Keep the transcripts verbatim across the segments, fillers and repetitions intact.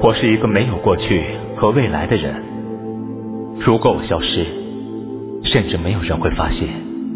我是一个没有过去和未来的人，如果我消失，甚至没有人会发现。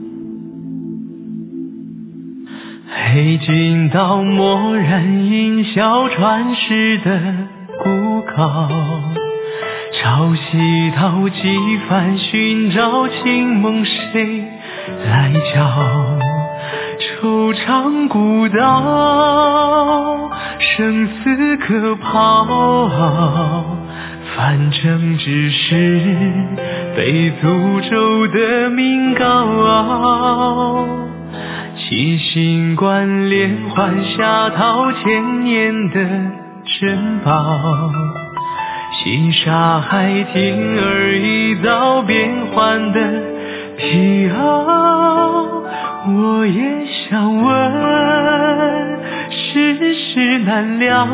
黑金刀蓦然映小船时的孤高，潮汐淘几番寻找清梦，谁来教？惆怅孤岛，生死可抛，反正只是被诅咒的命高。七星关连环下淘千年的珍宝，西沙海听而一遭变幻的皮袄。我也想问，世事难料，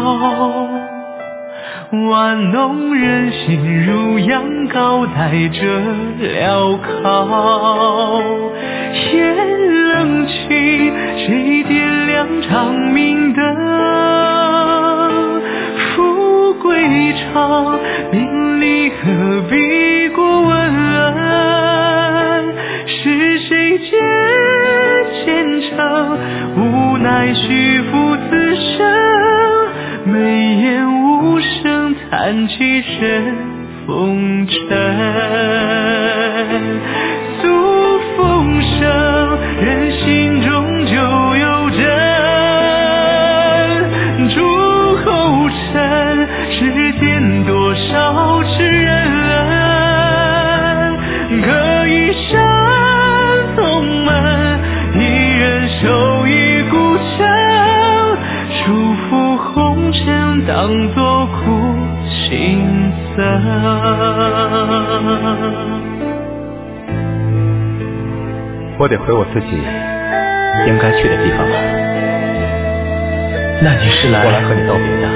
玩弄人心如羊羔，带着镣铐。夜冷清，谁点亮长明灯？富贵长，名利何必过问？是谁借虔诚，无奈虚负此生，眉眼无声，叹气声风尘。诉风声，人心中就有真，诸后尘，世间多少痴人，可一生宗门，一人守一孤城，祝福红尘当作苦行僧。 我得回我自己应该去的地方了。 那你是来？ 我来和你道别的。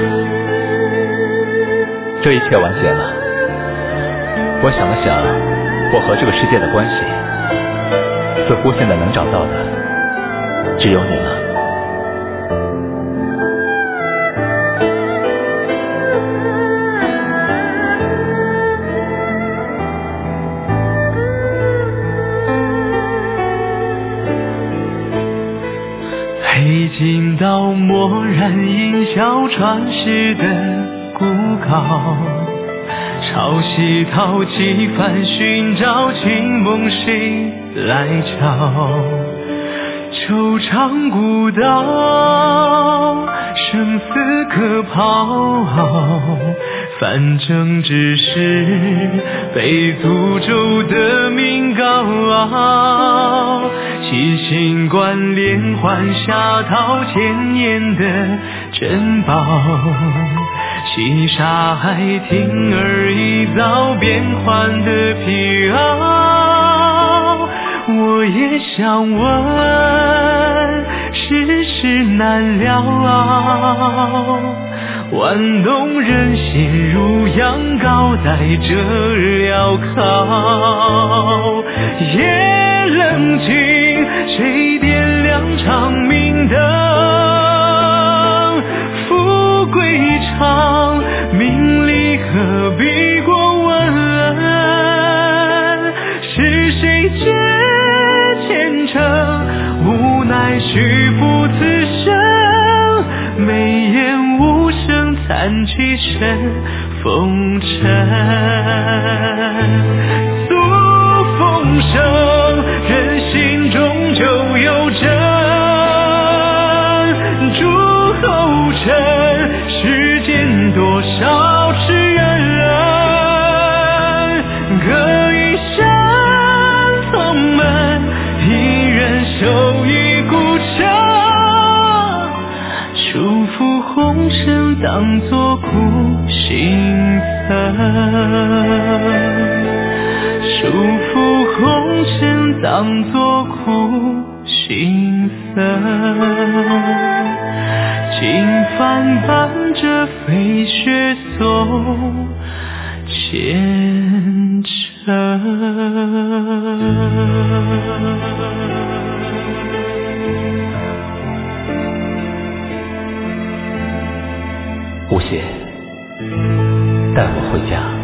这一切完结了。我想了想，我和这个世界的关系，似乎现在能找到的只有你了。 黑金刀蓦然映小船时的孤高，潮汐淘几番寻找清梦，谁来教？惆怅孤岛，生死可抛，反正只是被诅咒的命高。七星关连环下淘千年的珍宝，西沙海听而一遭变幻的皮袄。我也想问，世事难料，玩弄人心如羊羔，带着镣铐。夜冷静，谁点亮长明灯？富贵长，名利何必过问？是谁借虔诚，无奈虚负此生，眉眼无声，叹气声风尘。诉风声，人心中就有真，诸后尘，世间多少痴人，各一生宗门，一人守一孤城，祝福红尘当作苦行僧，祝福红尘当作苦行僧。经幡伴着飞雪送前程。 无邪， 带我回家。